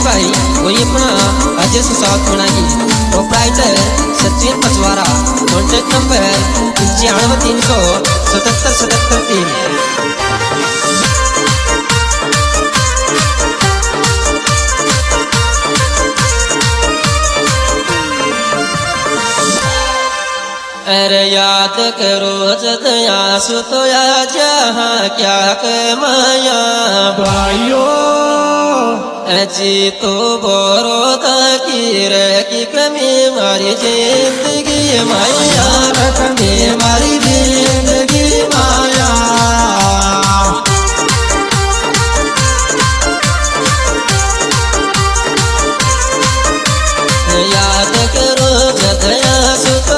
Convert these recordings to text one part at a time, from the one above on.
भाई वही अपना अजय से साथ बनाई proprietor Sachin Pachwara contact number 95377773। अरे याद करो जदया सुतोया जहाँ क्या कमाया भाइयों अजी तो बोरोदा की रे की कमी मारी जिंदगी माया कमी मारी जिंदगी माया। याद करो जदया सुतो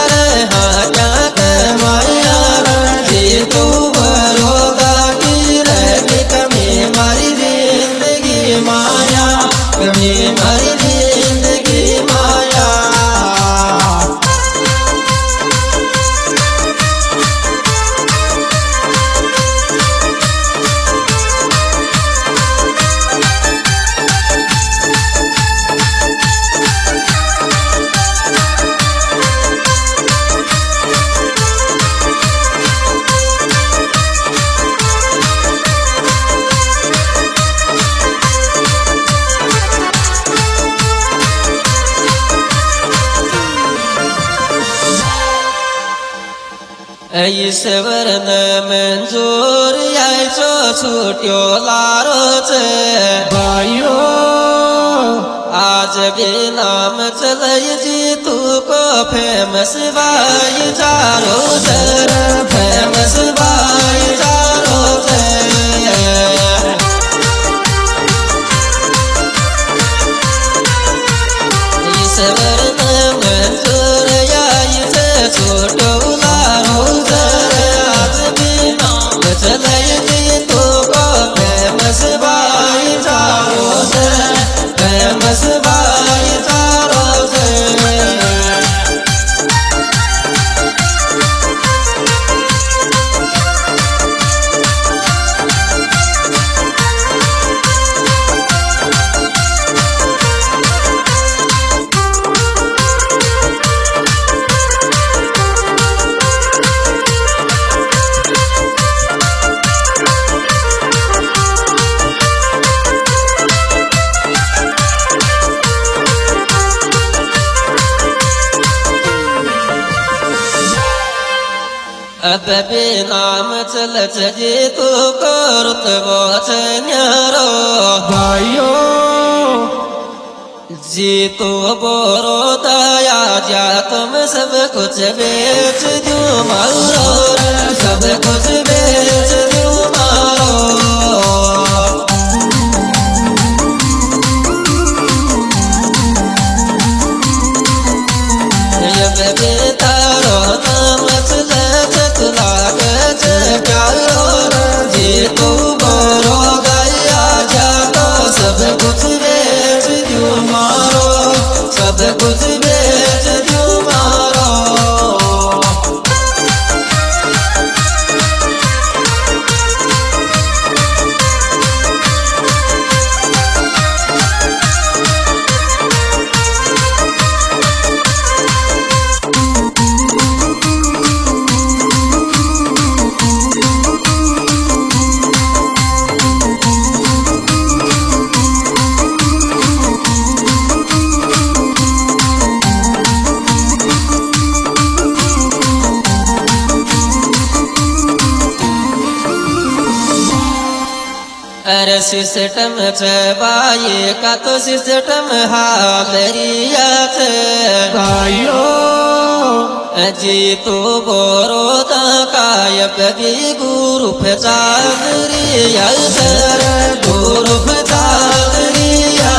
ईश्वर न मंजूर यायचो छुट्यो लारो छे भाइयों आज भी नाम चलई जी तू को फेमस भाई चारो सर फेमस भाई चारो ईश्वर न मंजूर यायचो छुट्यो अब भी नाम चलत जी तू करत बोच न्यारो भाइयों जी तो बोरो दया जा तुम सब कुछ बेच दूं मारो सब कुछ बेच दूं मारो। तारो नाम चलत लागत प्यारो जी तू बोरो गया जा तो सब कुछ बेच दूं मारो सब कुछ बेच दूं मारो। अरे सिस्टम चबाए का तो सिस्टम हालरिया भाइयों जी तो बोरो कायप भी गुरु चादरिया गुरु चादरिया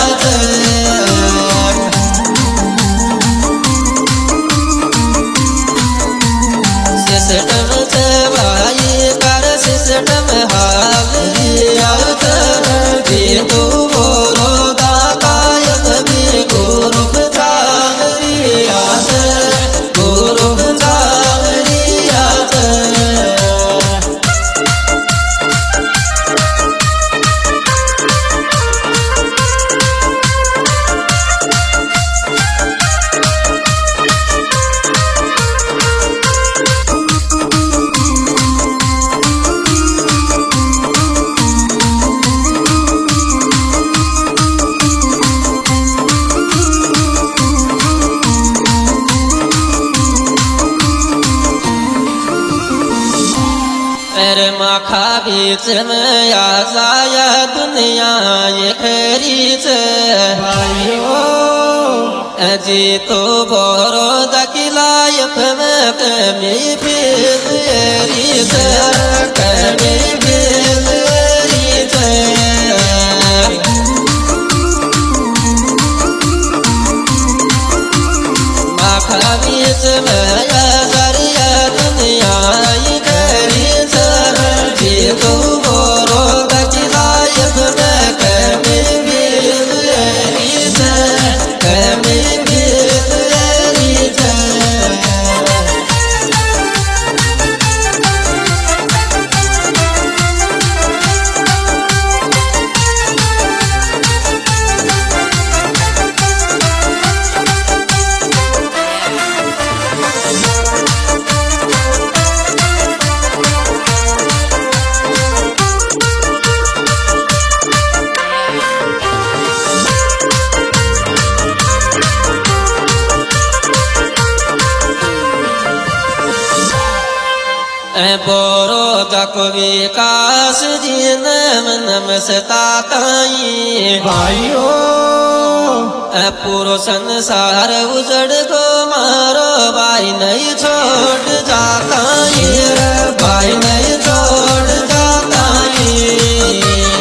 सिस्टम चबाए कर सिस्टम हालरिया तो बोरो कायप भी गुरु चादरिया गुरु चादरिया। अरे माखा बीच में आ जाया दुनिया ये खरी से भाइयों अजी तो बोरो दकिलायफ में कमी फिरी से कमी फिरी से माखा बीच में आ जाया दुनिया ये खरी से जी तो बोरो दकिलायफ में कमी फिरी से कमी बोरो दक विकास जी नमस्ता ताई भाइयों पूरो संसार उजड़ को मारो भाई नहीं छोड़ जाता ये भाई नहीं छोड़ जाता ये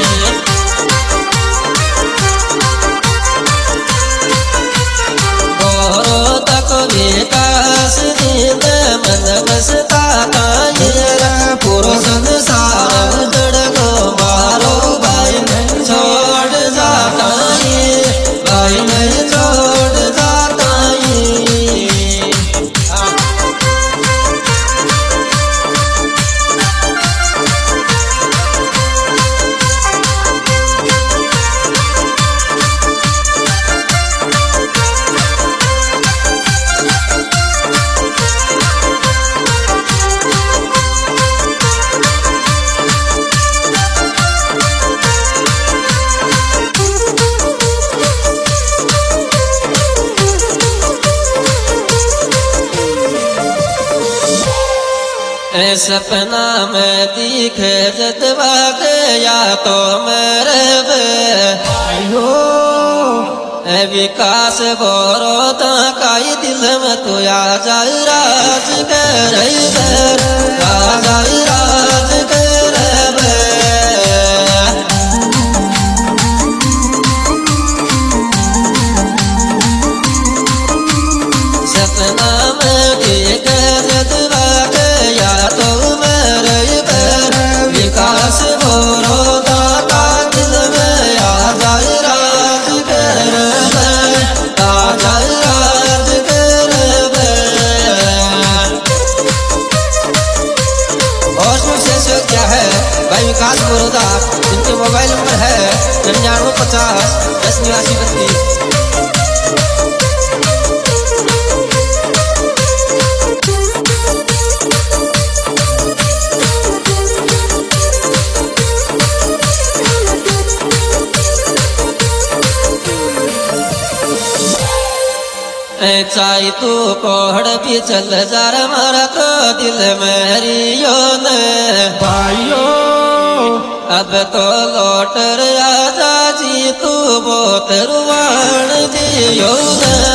बोरो दक विकास जी नमस्ता पूरो संसार उजड़ को मारो भाई नहीं छोड़ जाता ये भाई नहीं छोड़ जाता ये सपना में दिखे जतवा गया तो मेरे भाइयों विकास बोरो काई दिल में तो आ जाए राज कर राज कर सपना में दिखे जतवा गया तो विकास बोरो दाता दिल में आ जाए राज कर आ जाए राज कर और मुझसे क्या है भाई विकास बोरोदा इनके मोबाइल नंबर है 9950 10 89 32। चाहे तू कोहड़ भी चल जार मारा तो दिल मेरियो ने भाइयों अब तो लौट आजा जी तू बहुत रुवान दियो ने